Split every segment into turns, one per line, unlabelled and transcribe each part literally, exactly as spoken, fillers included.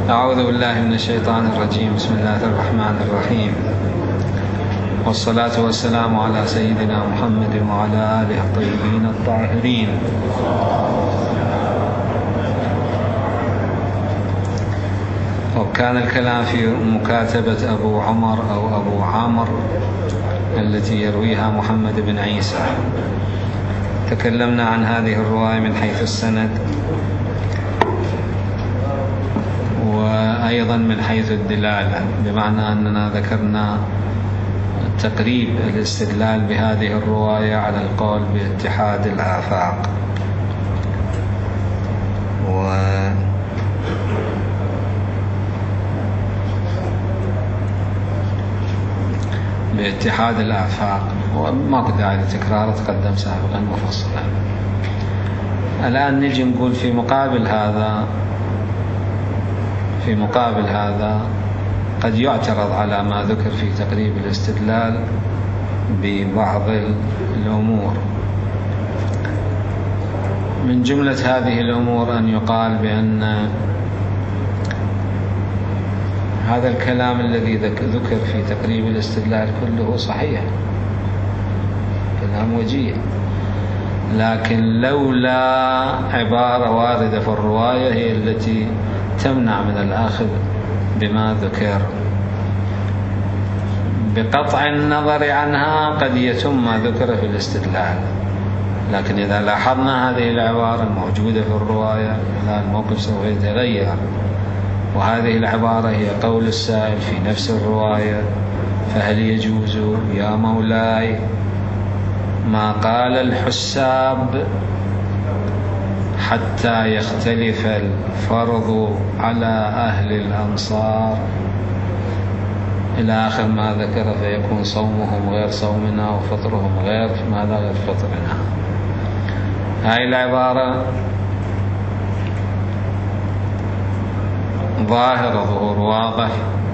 أعوذ بالله من الشيطان الرجيم. بسم الله الرحمن الرحيم، والصلاة والسلام على سيدنا محمد وعلى آله الطيبين الطاهرين. وكان الكلام في مكاتبة أبو عمر أو أبو عامر التي يرويها محمد بن عيسى. تكلمنا عن هذه الرواية من حيث السند، وأيضا من حيث الدلالة، بمعنى أننا ذكرنا تقريب الاستدلال بهذه الرواية على القول باتحاد الآفاق، و باتحاد الآفاق، وما داعي لتكراره، تقدم سابقا مفصلا. الآن نجي نقول في مقابل هذا في مقابل هذا قد يعترض على ما ذكر في تقريب الاستدلال ببعض الأمور. من جملة هذه الأمور أن يقال بأن هذا الكلام الذي ذكر في تقريب الاستدلال كله صحيح، كلام وجيه، لكن لولا عبارة واردة في الرواية هي التي تمنع من الأخذ بما ذكر. بقطع النظر عنها قد يتم ما ذكر في الاستدلال، لكن إذا لاحظنا هذه العبارة الموجودة في الرواية الموقف سوف يتغير. وهذه العبارة هي قول السائل في نفس الرواية: فهل يجوز يا مولاي ما قال الحساب حتى يختلف الفرض على أهل الأمصار، إلى آخر ما ذكر، فيكون صومهم غير صومنا وفطرهم غير ماذا غير فطرنا. هاي العبارة ظاهر ظهور واضح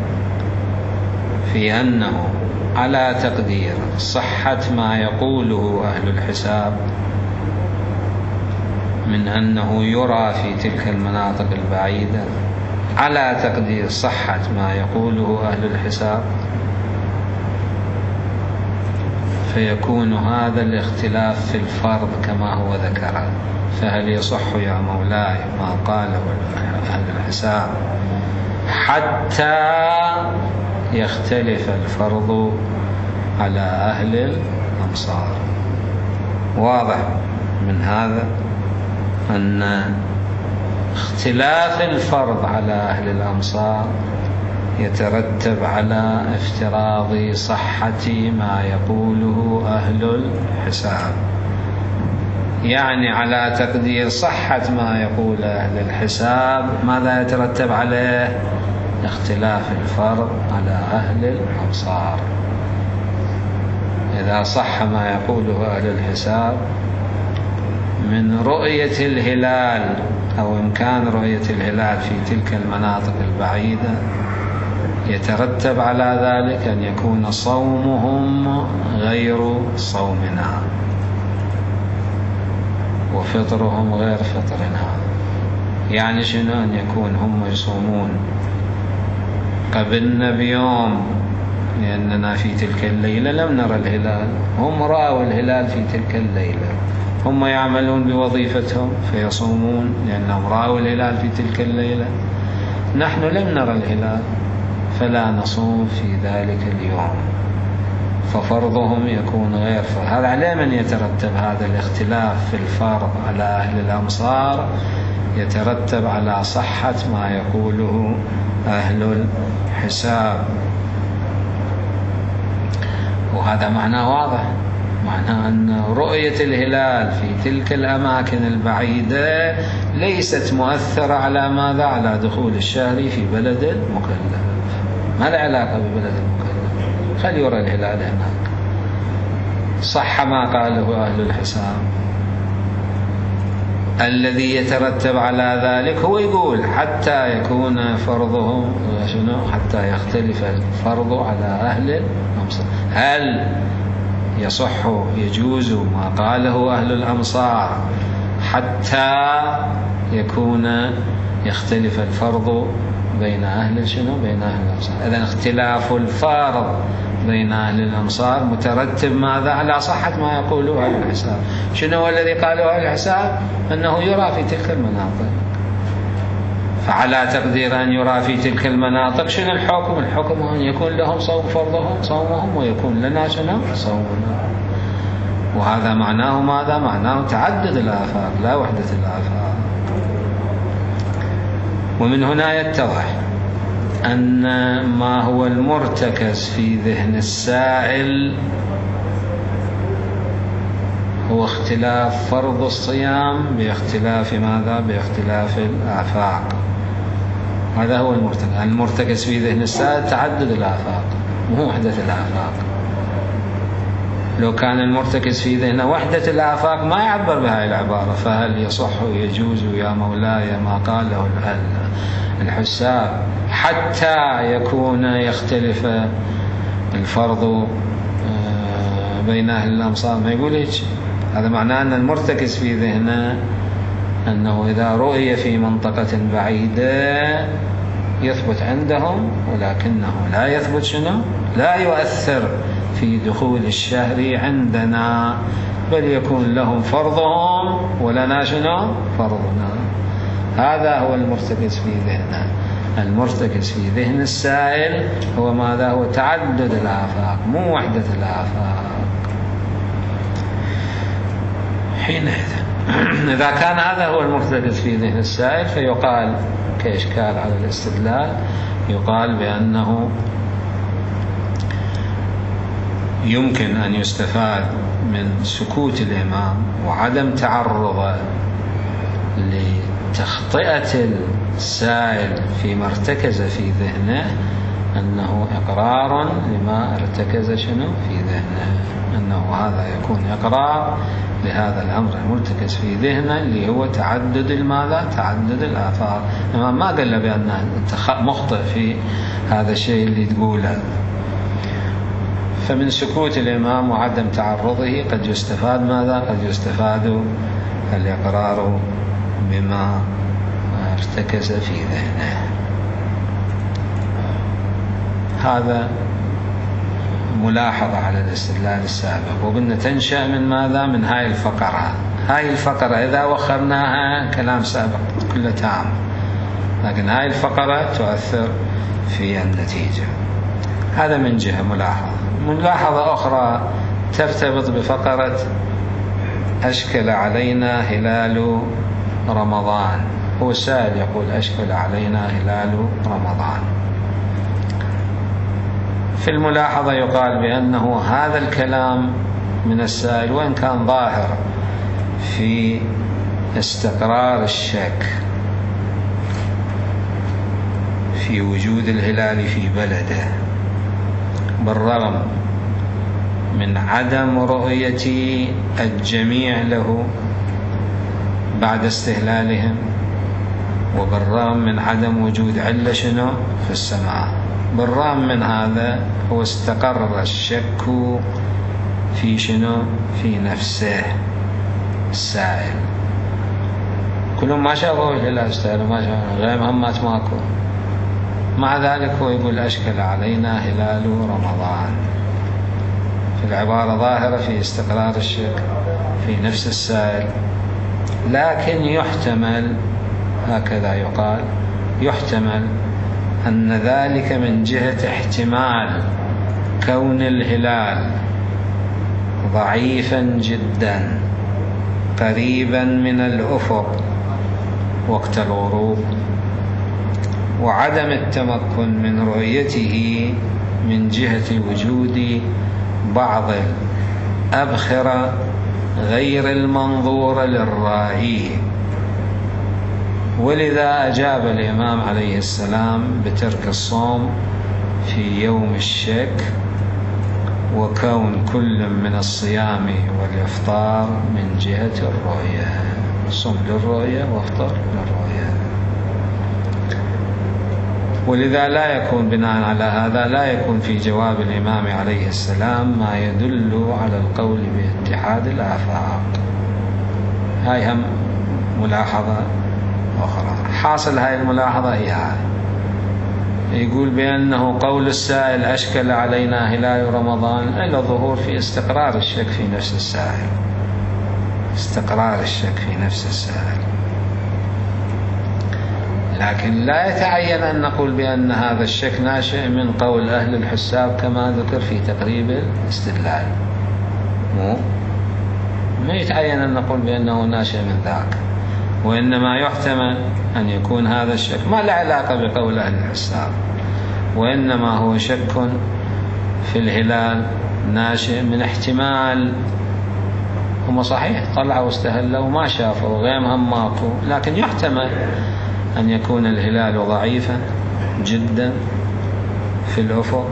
في أنه على تقدير صحة ما يقوله أهل الحساب من أنه يرى في تلك المناطق البعيدة، على تقدير صحة ما يقوله أهل الحساب، فيكون هذا الاختلاف في الفرض كما هو ذكر. فهل يصح يا مولاي ما قاله أهل الحساب حتى يختلف الفرض على أهل الأمصار؟ واضح من هذا أن اختلاف الفرض على أهل الأمصار يترتب على افتراض صحة ما يقوله أهل الحساب، يعني على تقدير صحة ما يقول أهل الحساب ماذا يترتب عليه؟ اختلاف الفرض على أهل الأمصار. إذا صح ما يقوله أهل الحساب من رؤية الهلال أو إمكان رؤية الهلال في تلك المناطق البعيدة، يترتب على ذلك أن يكون صومهم غير صومنا وفطرهم غير فطرنا. يعني شنو؟ أن يكون هم يصومون قبلنا بيوم لأننا في تلك الليلة لم نرى الهلال، هم رأوا الهلال في تلك الليلة، هم يعملون بوظيفتهم فيصومون لأنهم رأوا الهلال في تلك الليلة، نحن لم نرى الهلال فلا نصوم في ذلك اليوم، ففرضهم يكون غير فرض. هذا على من يترتب هذا الاختلاف في الفرض على أهل الأمصار؟ يترتب على صحة ما يقوله أهل الحساب. وهذا معناه واضح، معناه أن رؤية الهلال في تلك الأماكن البعيدة ليست مؤثرة على ماذا؟ على دخول الشهر في بلد المكلف. ما له علاقة ببلد المكلف، خل يرى الهلال هناك. صح ما قاله أهل الحساب. الذي يترتب على ذلك هو يقول حتى يكون فرضهم شنو؟ حتى يختلف الفرض على أهل الأمصار. هل يصح يجوز ما قاله أهل الأمصار حتى يكون يختلف الفرض بين أهل شنو؟ بين أهل الأمصار. إذن اختلاف الفارض بين أهل الأمصار مترتب ماذا؟ على صحة ما يقوله أهل الحساب. شنو هو الذي قاله أهل الحساب؟ أنه يرى في تلك المناطق، فعلى تقدير أن يرى في تلك المناطق شنو الحكم؟ الحكم أن يكون لهم صوم فرضهم صومهم ويكون لنا شنو؟ صومنا. وهذا معناه ماذا؟ معناه تعدد الآفاق لا وحدة الآفاق. ومن هنا يتضح أن ما هو المرتكز في ذهن السائل هو اختلاف فرض الصيام باختلاف ماذا؟ باختلاف الآفاق. هذا هو المرتكز. المرتكز في ذهن السائل تعدد الآفاق مو وحدة الآفاق. لو كان المرتكز في ذهنه وحدة الآفاق ما يعبر بهذه العبارة، فهل يصح ويجوز يا مولاي ما قاله الحساب حتى يكون يختلف الفرض بين أهل الأمصار؟ ما يقول هيك. هذا معناه أن المرتكز في ذهنه أنه إذا رؤي في منطقة بعيدة يثبت عندهم، ولكنه لا يثبت شنو؟ لا يؤثر في دخول الشهر عندنا، بل يكون لهم فرضهم ولنا شنو؟ فرضنا. هذا هو المرتكز في ذهنه. المرتكز في ذهن السائل هو ماذا؟ هو تعدد الآفاق مو وحدة الآفاق. حينئذ إذا كان هذا هو المرتكز في ذهن السائل فيقال كإشكال على الاستدلال، يقال بأنه يمكن أن يستفاد من سكوت الإمام وعدم تعرضه لتخطئة السائل فيما ارتكز في ذهنه أنه إقرار لما ارتكز شنو في ذهنه، أنه هذا يكون إقرار لهذا الأمر المرتكز في ذهنه اللي هو تعدد الماذا؟ تعدد الآفاق. الإمام ما قال له بأن أنت مخطئ في هذا الشيء اللي تقوله. فمن سكوت الإمام وعدم تعرضه قد يستفاد ماذا؟ قد يستفاد الإقرار بما ارتكز في ذهنه. هذا ملاحظة على الاستدلال السابق، وقلنا تنشأ من ماذا؟ من هاي الفقرة. هاي الفقرة إذا وخرناها كلام سابق كله تام، لكن هاي الفقرة تؤثر في النتيجة. هذا من جهة ملاحظة. ملاحظة أخرى ترتبط بفقرة أشكل علينا هلال رمضان. هو السائل يقول أشكل علينا هلال رمضان. في الملاحظة يقال بأنه هذا الكلام من السائل وإن كان ظاهر في استقرار الشك في وجود الهلال في بلده، بالرغم من عدم رؤية الجميع له بعد استهلالهم، وبالرغم من عدم وجود علة شنو في السماء، بالرغم من هذا هو استقر الشك في شنو في نفسه السائل. كلهم ما شافوا الهلال استهلوا، ما شافوا غير مهمات ماكو، مع ذلك هو يقول أشكل علينا هلال رمضان. في العبارة ظاهرة في استقرار الشك في نفس السائل، لكن يحتمل هكذا يقال يحتمل أن ذلك من جهة احتمال كون الهلال ضعيفا جدا قريبا من الأفق وقت الغروب، وعدم التمكن من رؤيته من جهة وجود بعض الأبخرة غير المنظورة للرائي. ولذا أجاب الإمام عليه السلام بترك الصوم في يوم الشك، وكون كل من الصيام والإفطار من جهة الرؤية، صم للرؤية وافطر للرؤية. ولذا لا يكون بناء على هذا لا يكون في جواب الإمام عليه السلام ما يدل على القول باتحاد الآفاق. هاي هم ملاحظة أخرى. حاصل هاي الملاحظة هي هاي يقول بأنه قول السائل أشكل علينا هلال رمضان إلا ظهور في استقرار الشك في نفس السائل، استقرار الشك في نفس السائل، لكن لا يتعين أن نقول بأن هذا الشك ناشئ من قول أهل الحساب كما ذكر في تقريب الاستدلال. مو ما يتعين أن نقول بأنه ناشئ من ذاك، وإنما يحتمل أن يكون هذا الشك ما له علاقة بقول أهل الحساب، وإنما هو شك في الهلال ناشئ من احتمال هم صحيح طلعوا واستهلوا وما شافوا غيمهم ماكو، لكن يحتمل أن يكون الهلال ضعيفا جدا في الأفق،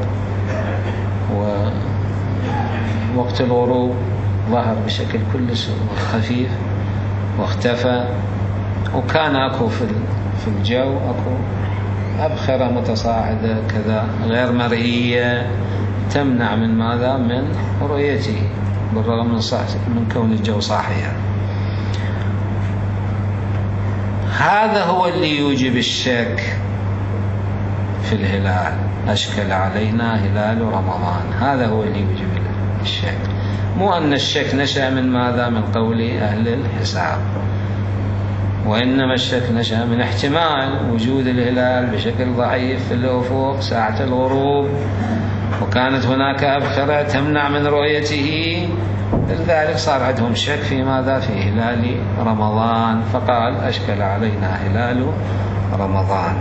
ووقت الغروب ظهر بشكل كلش خفيف واختفى، وكان أكو في الجو أكو أبخرة متصاعدة كذا غير مرئية تمنع من ماذا؟ من رؤيته، بالرغم من, من كون الجو صاحيا. هذا هو اللي يوجب الشك في الهلال، أشكل علينا هلال رمضان، هذا هو اللي يوجب الشك، مو أن الشك نشأ من ماذا؟ من قول أهل الحساب، وإنما الشك نشأ من احتمال وجود الهلال بشكل ضعيف في الأفق ساعة الغروب، وكانت هناك أبخرة تمنع من رؤيته، لذلك صار عندهم شك في ماذا؟ في هلال رمضان، فقال أشكل علينا هلال رمضان.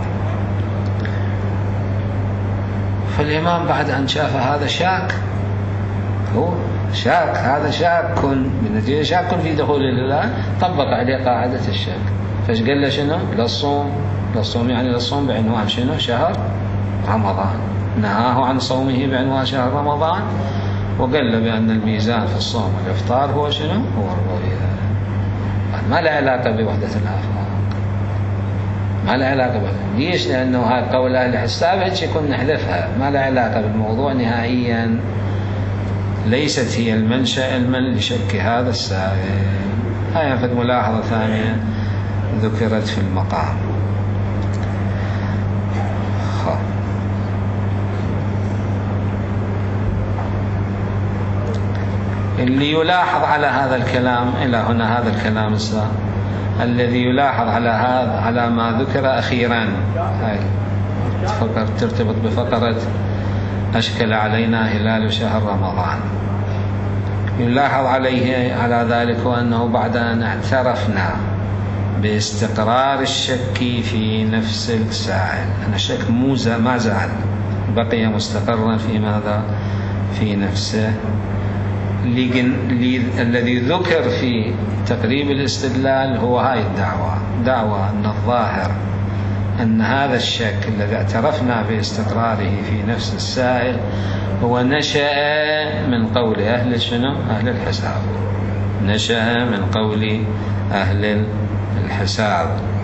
فالإمام بعد أن شاف هذا شاك، هو شاك، هذا شاك بنتيجة شاك في دخول الهلال، طبق عليه قاعدة الشك، فايش قال له شنو؟ للصوم، للصوم يعني للصوم بعنوان شنو؟ شهر رمضان، نهاه عن صومه بعنوان شهر رمضان، وقال له بأن الميزان في الصوم والإفطار هو شنو؟ هو الرؤية. ما له علاقة بوحدة الآفاق، ما له علاقة بوحدة. ليش؟ لأنه هذا قول أهل الحساب هيك يكون نحذفها، ما له علاقة بالموضوع نهائيا، ليست هي المنشأ المن لشك هذا السائل. هاي في ملاحظة ثانية ذكرت في المقام. خ. اللي يلاحظ على هذا الكلام إلى هنا، هذا الكلام السابق الذي يلاحظ على هذا على ما ذكر أخيرا، هاي ترتبط بفقرة أشكل علينا هلال شهر رمضان، يلاحظ عليه على ذلك أنه بعد أن اعترفنا باستقرار الشك في نفس السائل، أن الشك ما زال بقي مستقرا في ماذا؟ في نفسه، الذي ذكر في تقريب الاستدلال هو هاي الدعوة، دعوة أن الظاهر أن هذا الشك الذي اعترفنا باستقراره في نفس السائل هو نشأ من قول أهل شنو؟ أهل الحساب، نشأ من قول أهل الحساب،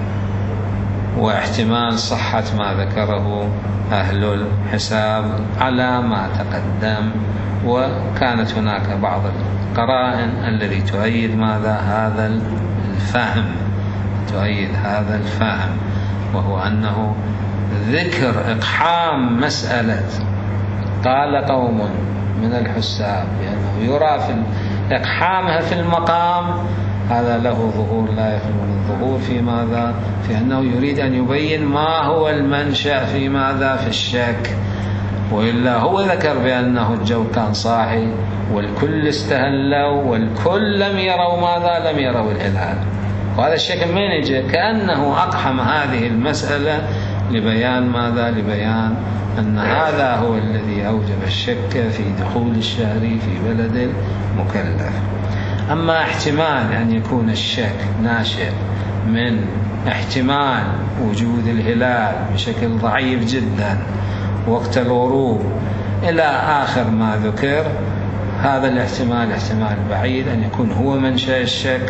واحتمال صحة ما ذكره أهل الحساب على ما تقدم، وكانت هناك بعض القرائن التي تؤيد ماذا؟ هذا الفهم، تؤيد هذا الفهم، وهو أنه ذكر إقحام مسألة قال قوم من الحساب بأنه يرى في إقحامها في المقام، هذا له ظهور لا يخلو من الظهور في ماذا؟ في أنه يريد أن يبين ما هو المنشأ في ماذا؟ في الشك، وإلا هو ذكر بأنه الجو كان صاحي والكل استهلوا والكل لم يروا ماذا؟ لم يروا الهلال، وهذا الشك من يجي؟ كأنه أقحم هذه المسألة لبيان ماذا؟ لبيان أن هذا هو الذي أوجب الشك في دخول الشهر في بلد المكلف. أما احتمال أن يكون الشك ناشئ من احتمال وجود الهلال بشكل ضعيف جدا وقت الغروب إلى آخر ما ذكر، هذا الاحتمال احتمال بعيد أن يكون هو منشأ الشك،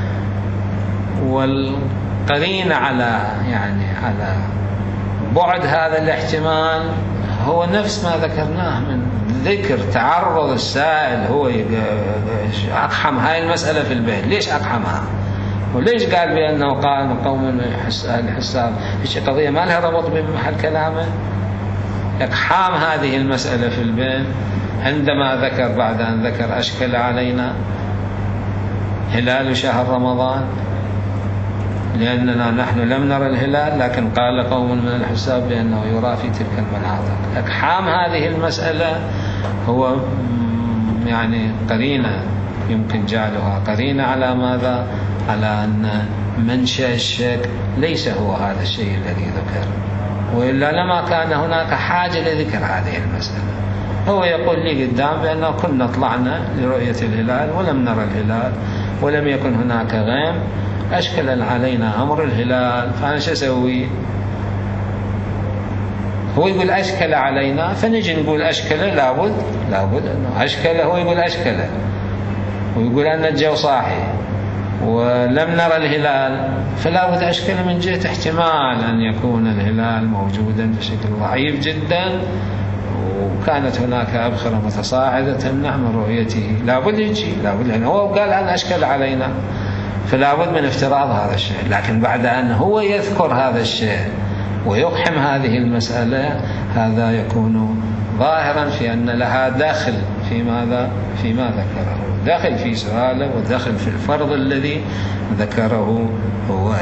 والقرينة على يعني على بعد هذا الاحتمال هو نفس ما ذكرناه من ذكر تعرض السائل، هو أقحم هاي المسألة في البيت. ليش أقحمها؟ وليش قال بأنه قال من قوم الحساب؟ هيك قضية ما لها ربط بمحل كلامه، إقحام هذه المسألة في البين عندما ذكر بعد أن ذكر أشكل علينا هلال شهر رمضان لأننا نحن لم نرى الهلال، لكن قال قوم من الحساب بأنه يرى في تلك المناطق. إقحام هذه المسألة هو يعني قرينة، يمكن جعلها قرينة على ماذا؟ على أن منشأ الشك ليس هو هذا الشيء الذي ذكر، وإلا لما كان هناك حاجة لذكر هذه المسألة. هو يقول لي قدام بأنه كنا طلعنا لرؤية الهلال ولم نرى الهلال ولم يكن هناك غيم، أشكل علينا أمر الهلال، فأنا شو أسوي؟ هو يقول أشكل علينا، فنجي نقول أشكل لابد لابد أنه أشكل، هو يقول أشكل ويقول أن الجو صاحي ولم نرى الهلال، فلا بد أشكل من جهة احتمال أن يكون الهلال موجودا بشكل ضعيف جدا، وكانت هناك أبخرة متصاعدة تمنع من رؤيته، لا بد يجي، لا بد، لأنه هو قال أن أشكل علينا، فلا بد من افتراض هذا الشيء. لكن بعد أن هو يذكر هذا الشيء ويقحم هذه المسألة، هذا يكون ظاهرا في أن لها داخل في ماذا؟ فيما ذكره، داخل في سؤاله وداخل في الفرض الذي ذكره هو.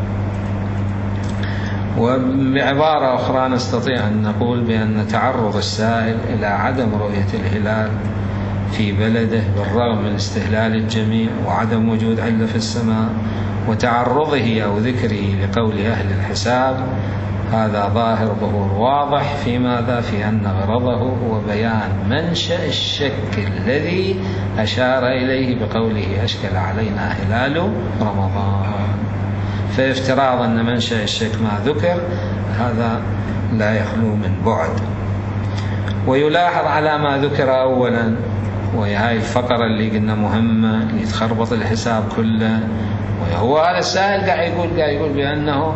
وبعبارة أخرى نستطيع أن نقول بأن تعرض السائل إلى عدم رؤية الهلال في بلده بالرغم من استهلال الجميع وعدم وجود علة في السماء وتعرضه أو ذكره لقول أهل الحساب، هذا ظاهر ظهور واضح في ماذا؟ في أن غرضه هو بيان منشأ الشك الذي أشار إليه بقوله أشكل علينا هلال رمضان. فافتراض أن منشأ الشك ما ذكر هذا لا يخلو من بعد. ويلاحظ على ما ذكر أولا، وهي هاي الفقرة اللي قلنا مهمة اللي تخربط الحساب كله، وهو هذا السائل قاعد يقول قاعد يقول بأنه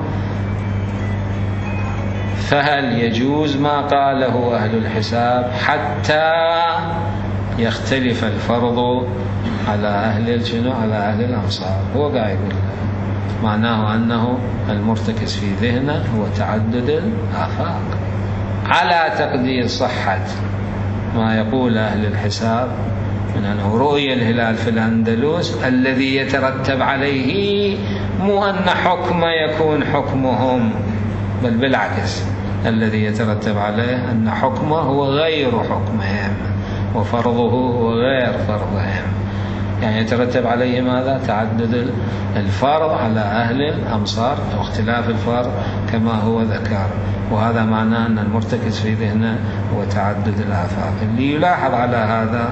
فهل يجوز ما قاله أهل الحساب حتى يختلف الفرض على أهل شنو؟ على أهل الأمصار. هو قاعد يقول معناه أنه المرتكز في ذهنه هو تعدد الآفاق، على تقدير صحة ما يقول أهل الحساب من أنه رؤية الهلال في الأندلس الذي يترتب عليه مو أن حكم يكون حكمهم، بل بالعكس الذي يترتب عليه أن حكمه هو غير حكمهم وفرضه هو غير فرضهم، يعني يترتب عليه ماذا؟ تعدد الفرض على أهل الأمصار أو اختلاف الفرض كما هو ذكر. وهذا معناه أن المرتكز في ذهنه هو تعدد الآفاق. اللي يلاحظ على هذا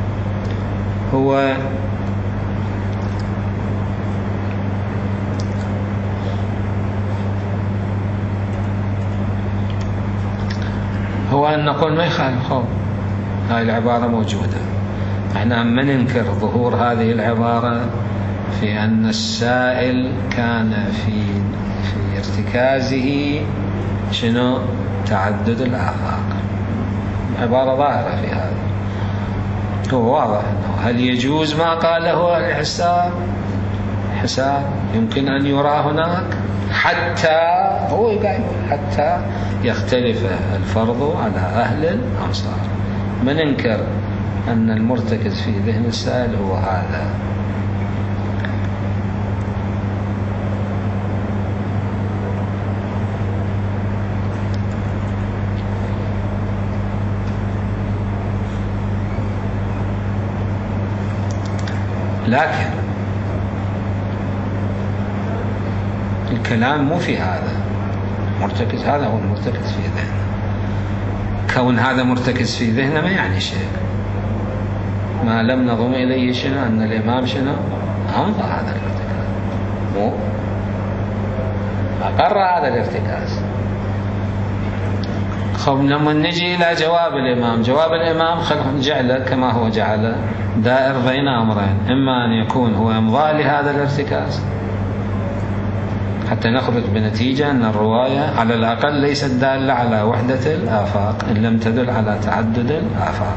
هو هو أن نقول ما يخالف خوف، هاي العبارة موجودة، احنا ما ننكر ظهور هذه العبارة في أن السائل كان في في ارتكازه شنو؟ تعدد الآفاق. عبارة ظاهرة في هذا. هو واضح أنه هل يجوز ما قاله الحساب؟ حساب يمكن أن يرى هناك حتى هو قاعد حتى يختلف الفرض على أهل الأمصار. ما ننكر أن المرتكز في ذهن السائل هو هذا. لكن الكلام مو في هذا مرتكز، هذا هو المرتكز في ذهنه. كون هذا مرتكز في ذهنه ما يعني شيء، ما لم نضم إليه شنو؟ أن الإمام شنو؟ أمضى هذا الارتكاز، مو أقر هذا الارتكاز. خب لما نجي إلى جواب الإمام، جواب الإمام خلهم جعله كما هو جعله دائر بين أمرين، إما أن يكون هو إمضاء لهذا الارتكاز حتى نخرج بنتيجة أن الرواية على الأقل ليست دالة على وحدة الآفاق إن لم تدل على تعدد الآفاق،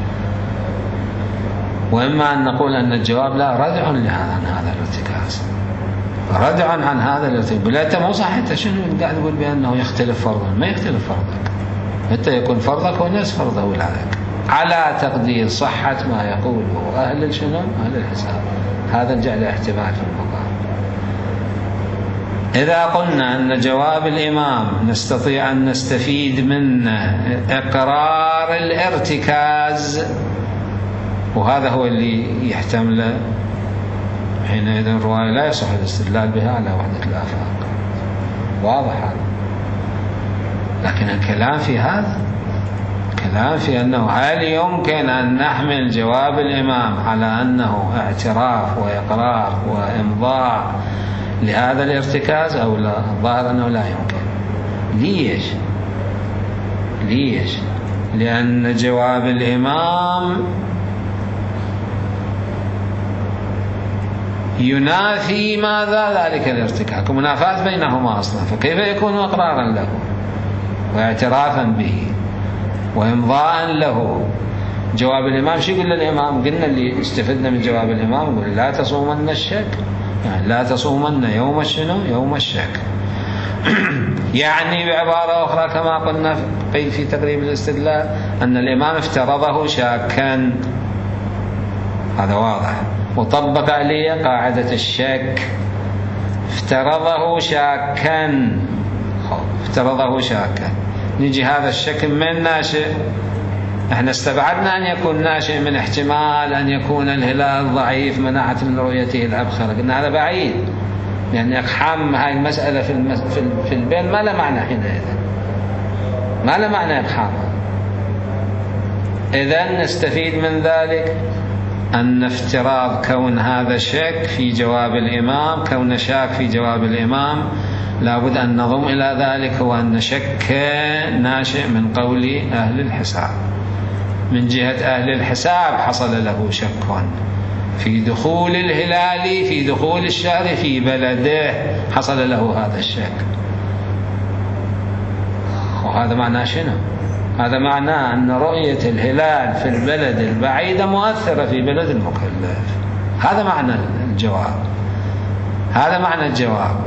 وإما أن نقول أن الجواب لا ردع لهذا عن هذا الارتكاز، ردع عن هذا الارتكاز. بلا أنت مو صح، أنت شنو قاعد تقول بأنه يختلف فرضا؟ ما يختلف فرضك، متى يكون فرضك ونصف فرض أولادك، على تقدير صحة ما يقوله أهل الشنو أهل الحساب. هذا نجعل احتمال في المقام. إذا قلنا أن جواب الإمام نستطيع أن نستفيد منه إقرار الارتكاز، وهذا هو اللي يحتمل، حينئذ الرواية لا يصح الاستدلال بها على وحدة الآفاق. واضح هذا. لكن الكلام في هذا، الكلام في أنه هل يمكن أن نحمل جواب الإمام على أنه اعتراف وإقرار وإمضاء لهذا الارتكاز أو لا؟ الظاهر أنه لا يمكن. ليش؟ ليش؟ لأن جواب الإمام ينافي ماذا؟ ذلك الارتكاز، منافاة بينهما أصلا، فكيف يكون إقرارا له واعترافا به وإمضاء له؟ جواب الإمام شو يقول للإمام؟ قلنا اللي استفدنا من جواب الإمام يقول لا تصومن الشك، يعني لا تصومن يوم الشنو؟ يوم الشك. يعني بعبارة أخرى كما قلنا قيل في تقريب الاستدلال أن الإمام افترضه شاكا، هذا واضح، وطبق عليه قاعدة الشك، افترضه شاكا، افترضه شاكا. نجي هذا الشك من ناشئ؟ احنا استبعدنا أن يكون ناشئ من احتمال أن يكون الهلال ضعيف منعت من رؤيته الأبخرة، قلنا هذا بعيد، لأن إقحام هاي المسألة في المس... في, ال... في البين ما له معنى حينئذ، ما له معنى إقحامها. إذن نستفيد من ذلك أن افتراض كون هذا شك في جواب الإمام، كون شاك في جواب الإمام، لابد أن نضم إلى ذلك هو أن شك ناشئ من قول أهل الحساب. من جهة أهل الحساب حصل له شك في دخول الهلال، في دخول الشهر في بلده، حصل له هذا الشك. وهذا معناه شنو؟ هذا معناه أن رؤية الهلال في البلد البعيدة مؤثرة في بلد المكلف. هذا معنى الجواب، هذا معنى الجواب.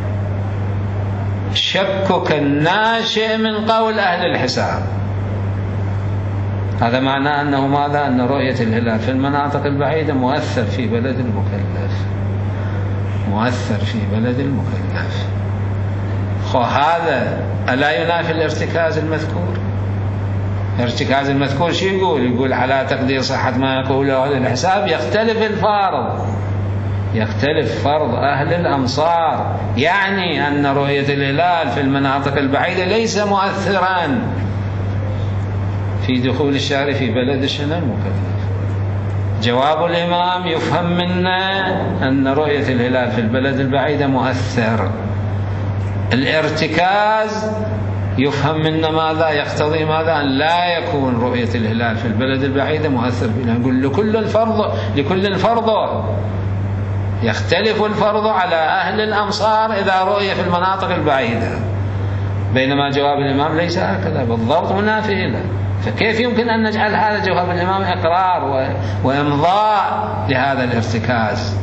شكك الناشئ من قول أهل الحساب، هذا معناه أنه ماذا؟ أن رؤية الهلال في المناطق البعيدة مؤثر في بلد المكلف، مؤثر في بلد المكلف. هذا ألا ينافي الارتكاز المذكور؟ ارتكاز المذكور شو يقول؟ يقول على تقدير صحة ما يقوله أهل الحساب يختلف الفارض، يختلف فرض أهل الأمصار، يعني أن رؤية الهلال في المناطق البعيدة ليس مؤثرا في دخول الشهر في بلد الشنو المكلف. جواب الإمام يفهم منا أن رؤية الهلال في البلد البعيدة مؤثر. الارتكاز يفهم منا ماذا؟ يقتضي ماذا؟ أن لا يكون رؤية الهلال في البلد البعيدة مؤثر بنا. نقول لكل الفرض، لكل الفرض يختلف الفرض على أهل الأمصار إذا رؤية في المناطق البعيدة، بينما جواب الإمام ليس هكذا، بالضبط منافي له. فكيف يمكن أن نجعل هذا جواب الإمام إقرار وإمضاء لهذا الارتكاز؟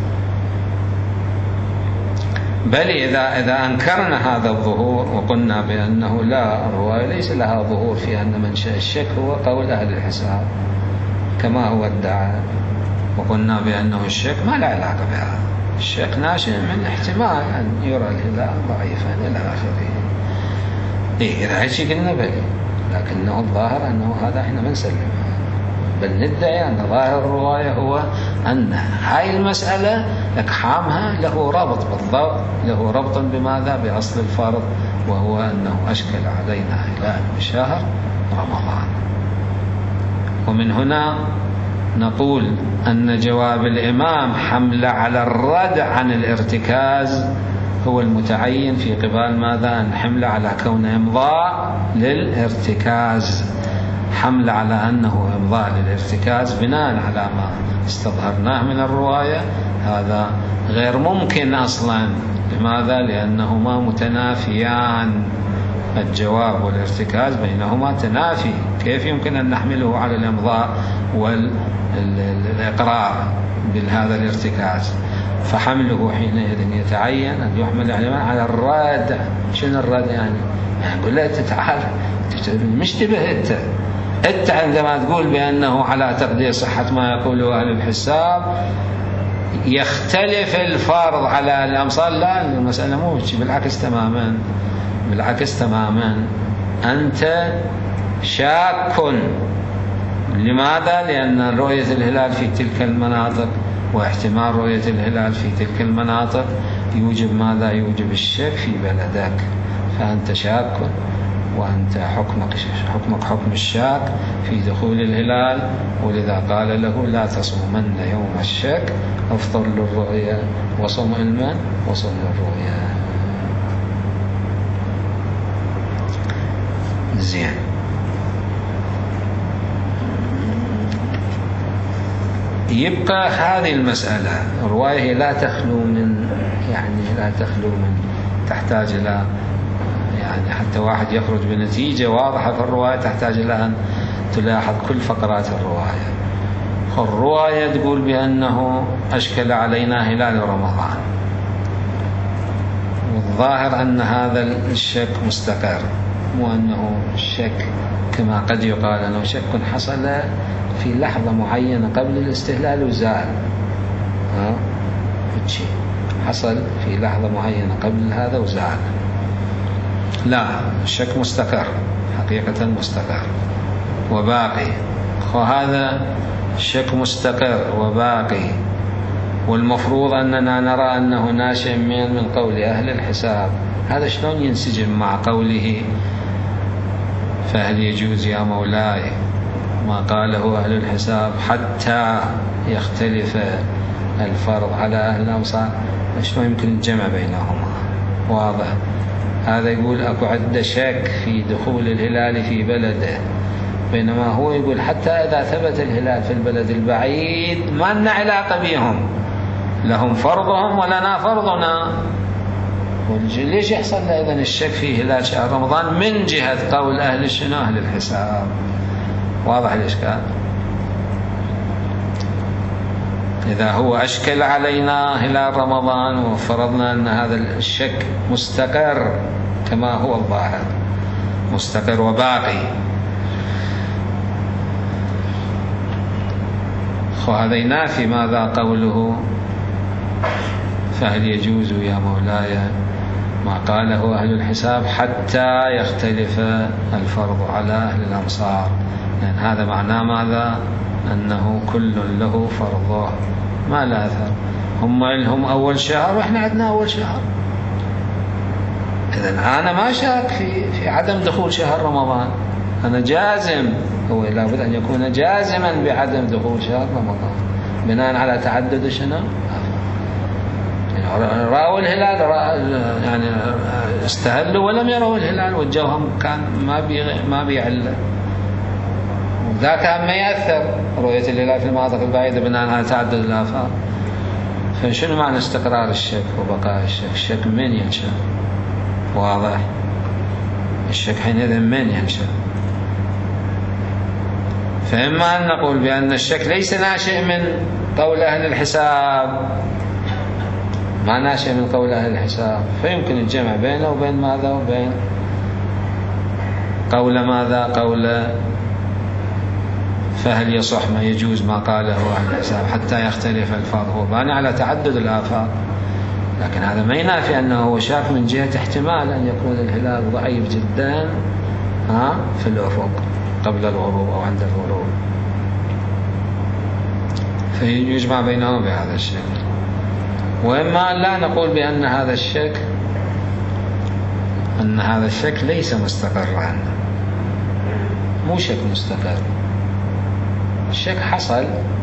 بل إذا إذا أنكرنا هذا الظهور وقلنا بأنه لا، الرواية ليس لها ظهور في أن منشأ الشك هو قول أهل الحساب كما هو ادعى، وقلنا بأنه الشك ما له علاقة بها، الشك ناشئ من احتمال أن يرى الهلال ضعيفا إلى آخره. إيه إذا هيك قلنا بلي، لكنه الظاهر أنه هذا إحنا ما نسلم، بل ندعي أن ظاهر الرواية هو أن هاي المسألة إقحامها له ربط، بالضبط له ربط بماذا؟ بأصل الفرض، وهو أنه أشكل علينا هلال بشهر رمضان. ومن هنا نقول أن جواب الإمام حمل على الرد عن الارتكاز هو المتعين في قبال ماذا؟ أن حمل على كون إمضاء للارتكاز، حمل على أنه إمضاء للارتكاز بناء على ما استظهرناه من الرواية، هذا غير ممكن أصلا. لماذا؟ لأنهما متنافيان، الجواب والارتكاز بينهما تنافي، كيف يمكن أن نحمله على الإمضاء والإقرار بهذا الارتكاز؟ فحمله حينئذ يتعين أن يحمل على الرد. شنو الرد يعني؟ نقول له تعال مشتبه أنت أنت عندما تقول بأنه على تقدير صحة ما يقوله أهل الحساب يختلف الفرض على الأمصار. لا، المسألة مو بالعكس تماما، بالعكس تماما. أنت شاك. لماذا؟ لأن رؤية الهلال في تلك المناطق واحتمال رؤية الهلال في تلك المناطق يوجب ماذا؟ يوجب الشك في بلدك، فأنت شاك، وأنت حكمك حكمك حكم الشاك في دخول الهلال، ولذا قال له لا تصومن يوم الشك، افطر للرؤيا وصم علما وصم للرؤيا. زين. يبقى هذه المسألة الرواية لا تخلو من يعني لا تخلو من تحتاج إلى يعني حتى واحد يخرج بنتيجة واضحة في الرواية تحتاج إلى أن تلاحظ كل فقرات الرواية. الرواية تقول بأنه أشكل علينا هلال رمضان، والظاهر أن هذا الشك مستقر، مو أنه الشك كما قد يقال أنه شك حصل في لحظة معينة قبل الاستهلال وزال. ها شيء حصل في لحظة معينة قبل هذا وزال. لا، الشك مستقر، حقيقة مستقر وباقي. وهذا الشك مستقر وباقي، والمفروض أننا نرى أنه ناشئ من من قول أهل الحساب. هذا شلون ينسجم مع قوله فهل يجوز يا مولاي ما قاله أهل الحساب حتى يختلف الفرض على أهل الأمصار؟ شلون يمكن الجمع بينهما؟ واضح. هذا يقول أكو عدة شك في دخول الهلال في بلده، بينما هو يقول حتى إذا ثبت الهلال في البلد البعيد ما لنا علاقة بهم، لهم فرضهم ولنا فرضنا. ليش يحصل إذن الشك في هلال شهر رمضان من جهة قول أهل شنو؟ أهل الحساب. واضح الإشكال؟ إذا هو أشكل علينا هلال رمضان وفرضنا أن هذا الشك مستقر كما هو الظاهر، مستقر وباقي، وهذا ينافي ماذا قوله فهل يجوز يا مولاي ما قاله أهل الحساب حتى يختلف الفرض على أهل الأمصار، لأن هذا معناه ماذا؟ أنه كل له فرضه ما لا أثر. هم لهم أول شهر وإحنا عندنا أول شهر. إذن أنا ما شاك في في عدم دخول شهر رمضان، أنا جازم، هو لابد أن يكون جازما بعدم دخول شهر رمضان بناء على تعدد شنو؟ رأوا الهلال، يعني استهلوا ولم يروا الهلال والجوهم كان ما بي ما بيعله، ذاك ما يأثر رؤية الهلال في المناطق البعيدة بناء على تعدد الآفاق. فشنو معنى استقرار الشك وبقاء الشك؟ الشك من ينشأ؟ واضح. الشك حينئذ من ينشأ؟ فإما أن نقول بأن الشك ليس ناشئ من قول أهل الحساب، ما ناشئ من قول أهل الحساب، فيمكن الجمع بينه وبين ماذا؟ وبين قول ماذا؟ قول فهل يصح ما يجوز ما قاله أهل الحساب حتى يختلف الفرض، هو باني على تعدد الآفاق، لكن هذا ما ينافي أنه هو شاك من جهة احتمال أن يكون الهلال ضعيف جدا ها في الأفق قبل الغروب أو عند الغروب، فيجمع بينهم بهذا الشكل. وإما لا نقول بأن هذا الشك أن هذا الشك ليس مستقرا، مو شك مستقر، الشك حصل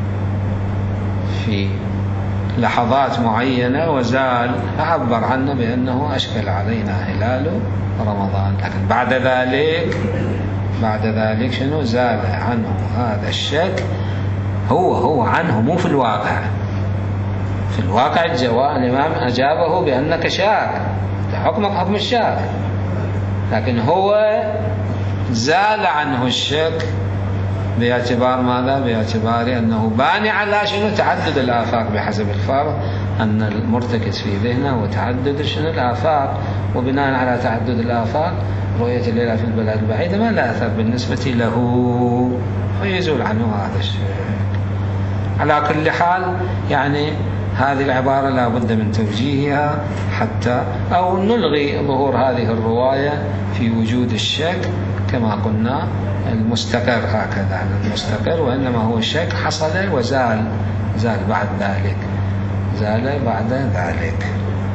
في لحظات معينة وزال، فعبر عنه بأنه أشكل علينا هلال رمضان، لكن بعد ذلك بعد ذلك شنو؟ زال عنه هذا الشك، هو هو عنه، مو في الواقع. في الواقع الجواب الإمام أجابه بأنك شاك، حكمك حكم الشاك، لكن هو زال عنه الشك باعتبار ماذا؟ باعتبار أنه باني على شنو؟ تعدد الآفاق بحسب الفرض، أن المرتكز في ذهنه وتعدد شنو؟ الآفاق، وبناء على تعدد الآفاق رؤية الهلال في البلاد البعيدة ما لا أثر بالنسبة له، فيزول عنه هذا الشيء. على كل حال يعني هذه العبارة لا بد من توجيهها حتى أو نلغي ظهور هذه الرواية في وجود الشك كما قلنا المستقر، هكذا المستقر، وإنما هو الشك حصل وزال، زال بعد ذلك، زال بعد ذلك.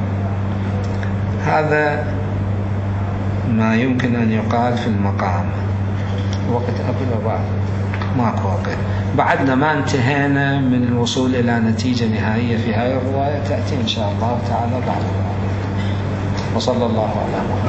هذا ما يمكن أن يقال في المقام. وقت قبل وبعد ماكو وقت، بعدنا ما انتهينا من الوصول إلى نتيجة نهائية في هذه الرواية، تأتي إن شاء الله تعالى بعد ذلك. وصلى الله على محمد.